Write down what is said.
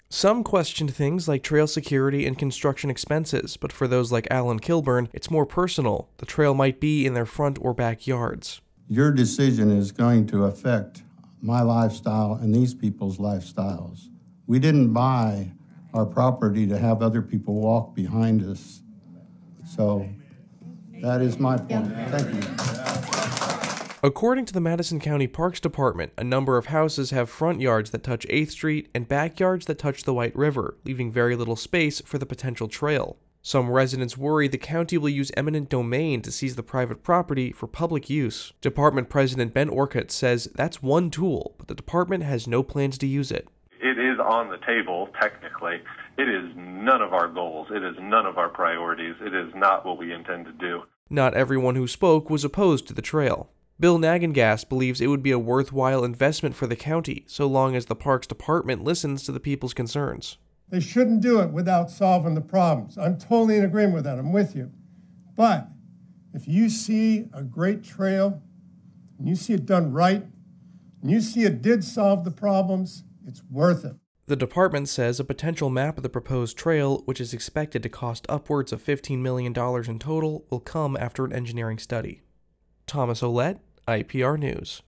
Some questioned things like trail security and construction expenses, but for those like Alan Kilburn, it's more personal. The trail might be in their front or backyards. Your decision is going to affect my lifestyle and these people's lifestyles. We didn't buy our property to have other people walk behind us. So that is my point. Thank you. According to the Madison County Parks Department, a number of houses have front yards that touch 8th Street and backyards that touch the White River, leaving very little space for the potential trail. Some residents worry the county will use eminent domain to seize the private property for public use. Department President Ben Orcutt says that's one tool, but the department has no plans to use it. It is on the table, technically. It is none of our goals. It is none of our priorities. It is not what we intend to do. Not everyone who spoke was opposed to the trail. Bill Nagengast believes it would be a worthwhile investment for the county, so long as the Parks Department listens to the people's concerns. They shouldn't do it without solving the problems. I'm totally in agreement with that. I'm with you. But if you see a great trail, and you see it done right, and you see it did solve the problems, it's worth it. The department says a potential map of the proposed trail, which is expected to cost upwards of $15 million in total, will come after an engineering study. Thomas Ouellette, IPR News.